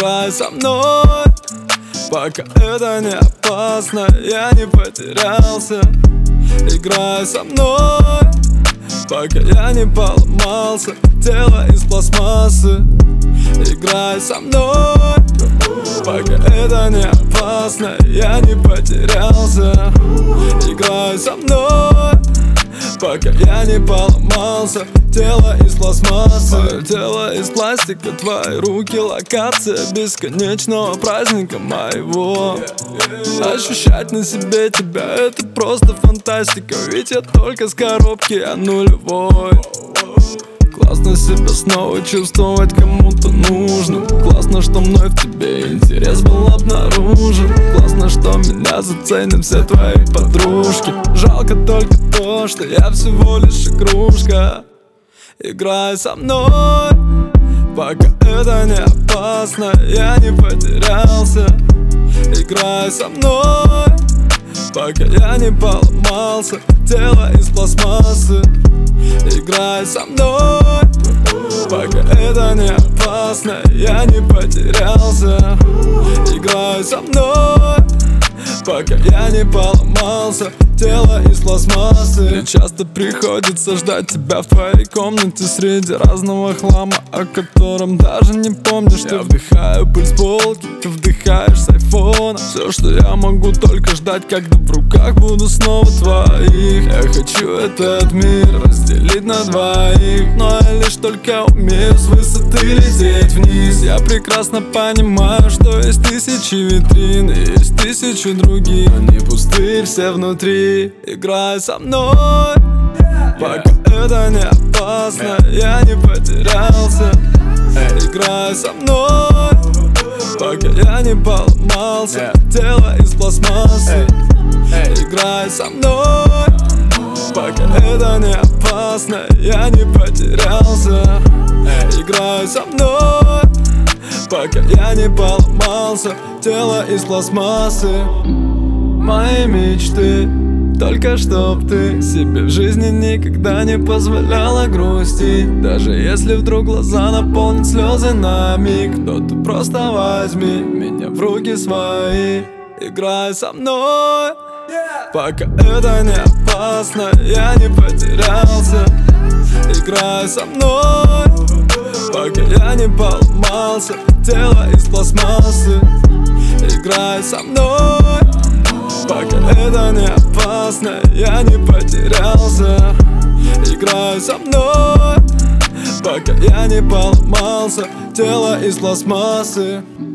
Играй со мной, пока это не опасно, я не потерялся. Играй со мной, пока я не поломался, тело из пластмассы. Играй со мной, пока это не опасно, я не потерялся. Играй со мной, пока я не поломался, тело из пластмассы. Мое тело из пластика, твои руки локация бесконечного праздника моего. Ощущать на себе тебя — это просто фантастика, ведь я только с коробки, я нулевой. Классно себя снова чувствовать кому-то нужным. Классно, что мной в тебе интерес был обнаружен. Классно, что меня заценят все твои подружки. Жалко только то, что я всего лишь игрушка. Играй со мной, пока это не опасно, я не потерялся. Играй со мной, пока я не поломался, тело из пластмассы. Играй со мной, пока это не опасно, я не потерялся. Играй со мной, пока я не поломался, тело из пластмассы. Мне часто приходится ждать тебя в твоей комнате среди разного хлама, о котором даже не помнишь. Я вдыхаю пыль с полки, ты вдыхаешь с айфона. Все, что я могу, только ждать, когда в руках буду снова твоих. Я хочу этот мир разделить на двоих, но я лишь только умею с высоты лететь вниз. Я прекрасно понимаю, что есть тысячи витрин и есть тысячи других, они пустые все внутри. Играй со мной, пока это не опасно, я не потерялся. Играй со мной, пока я не поломался, тело из пластмассы. Играй со мной, пока это не опасно, я не потерялся. Играй со мной, пока я не поломался, тело из пластмассы. Мои мечты только чтоб ты себе в жизни никогда не позволяла грустить. Даже если вдруг глаза наполнят слезы на миг, то ты просто возьми меня в руки свои. Играй со мной, пока это не опасно, я не потерялся. Играй со мной, пока я не поломался, тело из пластмассы. Играй со мной, пока это не опасно, я не потерялся. Играй со мной, пока я не поломался, тело из пластмассы.